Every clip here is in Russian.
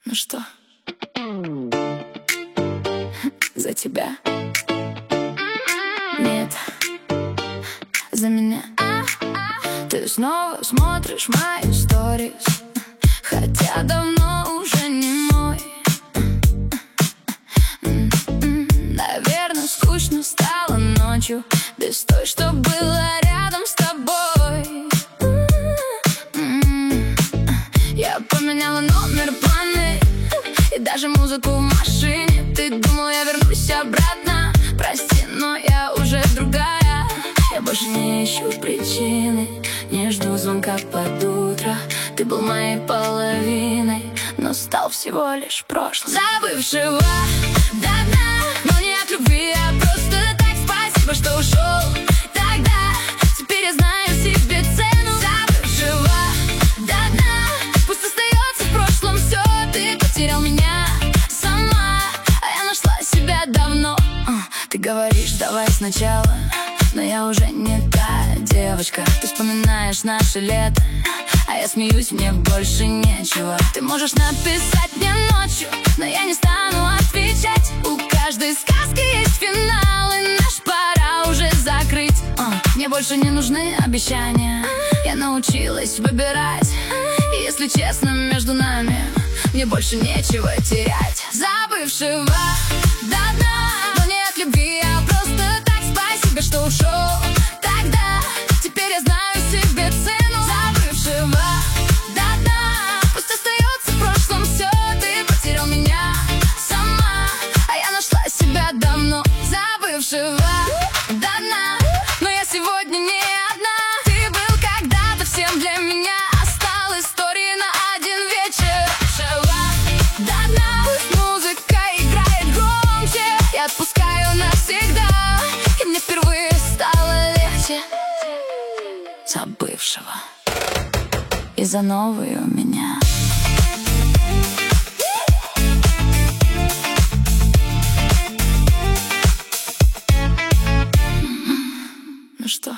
Ну что, за тебя? Нет, за меня. Ты снова смотришь мои сторис, хотя давно уже не мой. Наверное, скучно стало ночью без той, что была рядом с тобой. Я поменяла номер планы и даже музыку в машине. Ты думал, я вернусь обратно? Прости, но я уже другая. Я больше не ищу причины, не жду звонка под утро. Ты был моей половиной, но стал всего лишь прошлым. Забывшего до дна, но не от любви, а просто так. Спасибо, что ушел тогда. Теперь я знаю себе цену. Забывшего до дна, пусть остается в прошлом все. Ты потерял меня сама, а я нашла себя давно. Ты говоришь, давай сначала, но я уже не та девочка. Ты вспоминаешь наше лето, а я смеюсь, мне больше нечего. Ты можешь написать мне ночью, но я не стану отвечать. У каждой сказки есть финал, и наш пора уже закрыть. Мне больше не нужны обещания, я научилась выбирать. И если честно, между нами мне больше нечего терять. Забывшего до дна, но не от любви, а просто так. Спасибо, что ушел тогда. Теперь я знаю себе цену. Забывшего до дна, пусть остается в прошлом все. Ты потерял меня сама, а я нашла себя давно. Забывшего до дна, но я сегодня не одна. Ты был когда-то всем для меня, стал историей на один вечер. До дна, пусть музыка играет громче, я отпускаю навсегда, и мне впервые стало легче. Забывшего и за новые у меня. Ну что,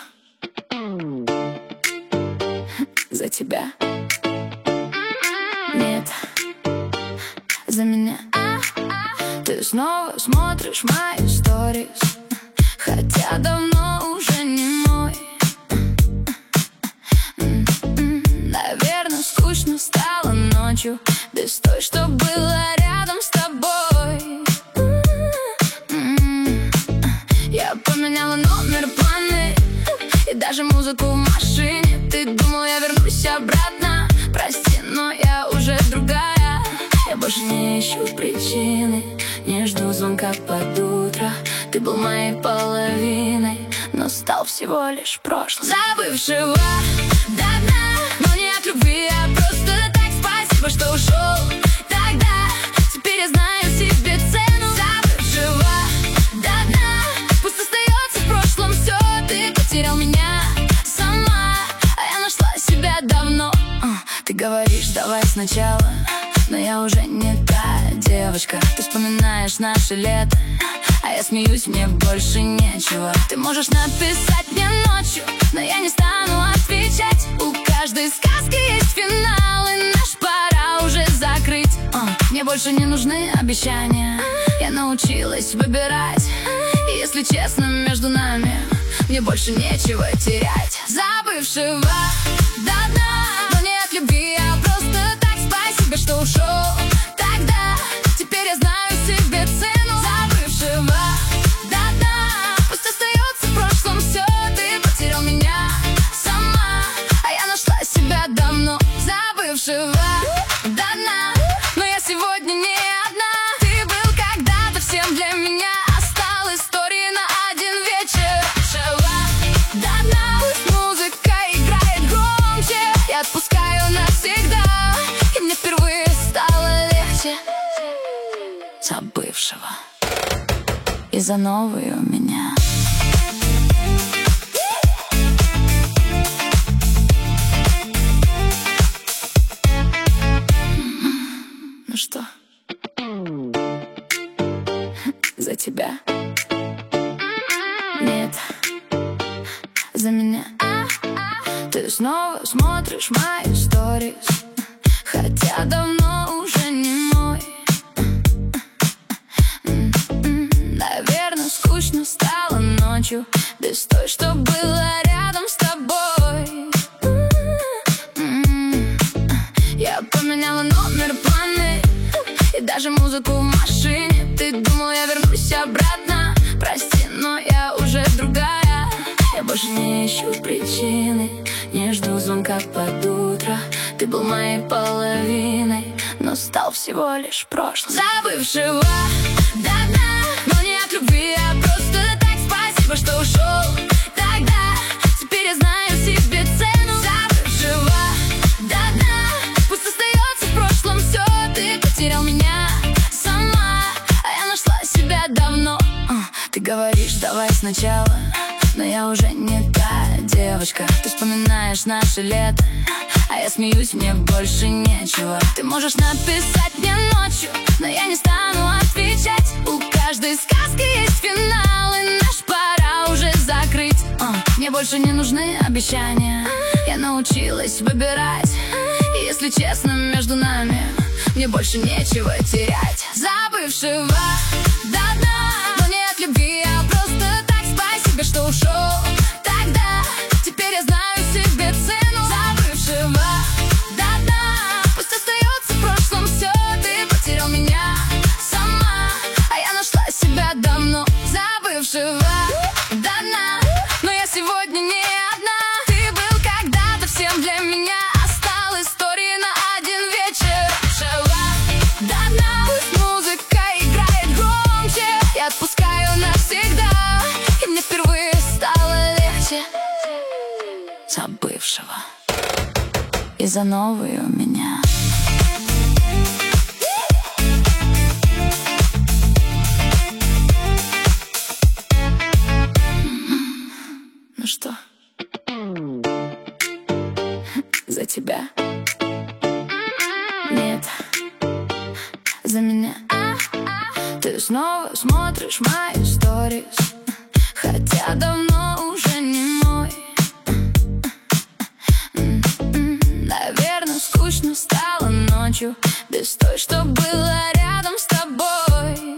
за тебя? Нет, за меня. Ты снова смотришь мои сторис, хотя давно уже не мой. Наверное, скучно стало ночью без той, что была рядом с тобой. Я поменяла номер планы и даже музыку в машине. Ты думал, я вернусь обратно? Прости, но я уже другая. Я больше не ищу причины, не жду звонка под утро. Ты был моей половиной, но стал всего лишь прошлым. Забывшего до дна, но не от любви, а просто так. Спасибо, что ушел тогда. Теперь я знаю себе цену. Забывшего до дна, пусть остается в прошлом все. Ты потерял меня сама, а я нашла себя давно. Ты говоришь, давай сначала, но я уже не та девочка. Ты вспоминаешь наше лето, а я смеюсь, мне больше нечего. Ты можешь написать мне ночью, но я не стану отвечать. У каждой сказки есть финал, и наш пора уже закрыть. Мне больше не нужны обещания, я научилась выбирать. И если честно, между нами мне больше нечего терять. Забывшего до дна, но не от любви, а просто так. Спасибо, что ушел тогда. Теперь я знаю себе цену. Забывшего до дна, пусть остается в прошлом все. Ты потерял меня сама, а я нашла себя давно. Забывшего до дна, но я сегодня не одна. Ты был когда-то всем для меня, стал историей на один вечер. До дна, пусть музыка играет громче, я отпускаю навсегда, и мне впервые стало легче. Забывшего и за новые у меня. Ну что, за тебя? Нет, за меня. Ты снова смотришь мои сторис, хотя давно уже не мой. ночью, без той, что была рядом с тобой. Я поменяла номер, планы и даже музыку в машине. Ты думал, я вернусь обратно? Прости, но я уже другая. Я больше не ищу причины, не жду звонка под утро. Ты был моей половиной, но стал всего лишь прошлым. Забывшего до дна, но не от любви, а просто так. Спасибо, что ушел тогда. Теперь я знаю себе цену. Забывшего до дна, пусть остается в прошлом все. Ты потерял меня сама, а я нашла себя давно. Ты говоришь, давай сначала, но я уже не та девочка. Ты вспоминаешь наше лето, а я смеюсь, мне больше нечего. Ты можешь написать мне ночью, но я не стану отвечать. У каждой сказки есть финал, и наш пора уже закрыть. Мне больше не нужны обещания, я научилась выбирать. И если честно, между нами мне больше нечего терять. Забывшего до дна, но не от любви, а просто так. Спасибо, что ушел тогда. Теперь я знаю себе цену. Забывшего до дна, пусть остается в прошлом все. Ты потерял меня сама, а я нашла себя давно. Забывшего до дна, но я сегодня не одна. Ты был когда-то всем для меня, стал историей на один вечер. Забывшего до дна, пусть музыка играет громче, я отпускаю навсегда, и мне впервые стало легче. Забывшего из-за новой у меня. Ну что, за тебя? Нет, за меня. Ты снова смотришь мои сторис, хотя давно уже не мой. Наверное, скучно стало ночью, без той, что была рядом с тобой.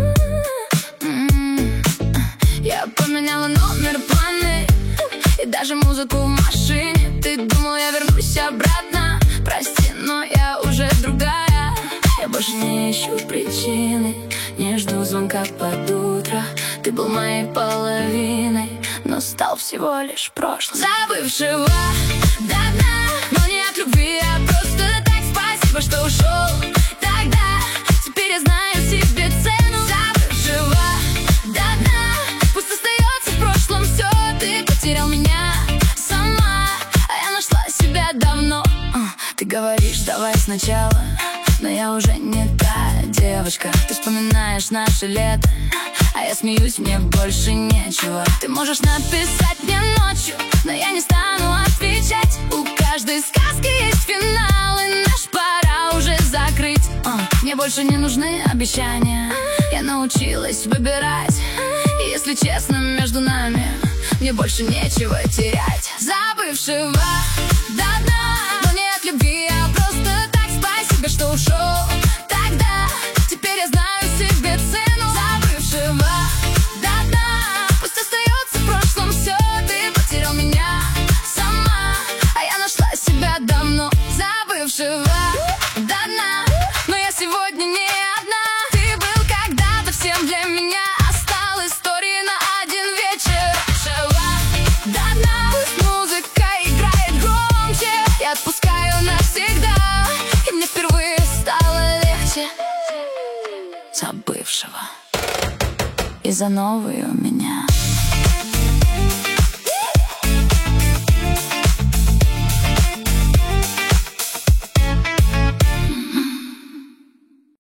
Я поменяла номер, планы и даже музыку в машине. Ты думал, я вернусь обратно? Прости, но я уже другая. Я больше не ищу причины, не жду звонка под утро. Ты был моей половиной, но стал всего лишь прошлым. Забывшего до дна, но не от любви, а просто так. Спасибо, что ушел тогда. Теперь я знаю себе цену. Забывшего до дна, пусть остается в прошлом все. Ты потерял меня сама, а я нашла себя давно. Ты говоришь, давай сначала, но я уже не та девочка. Ты вспоминаешь наше лето, а я смеюсь, мне больше нечего. Ты можешь написать мне ночью, но я не стану отвечать. У каждой сказки есть финал, и наш пора уже закрыть. Мне больше не нужны обещания, я научилась выбирать. И если честно, между нами мне больше нечего терять. Забывшего до дна, но не от любви, а просто так. Спасибо, что ушел тогда. Теперь я знаю себе цену. Забывшего до дна, пусть остается в прошлом все. Ты потерял меня сама, а я нашла себя давно. Забывшего до дна, но я сегодня не одна. Ты был когда-то всем для меня, стал историей на один вечер. Забывшего до дна, пусть музыка играет громче, я отпускаю навсегда, и мне впервые стало легче. Забывшего из-за новой у меня.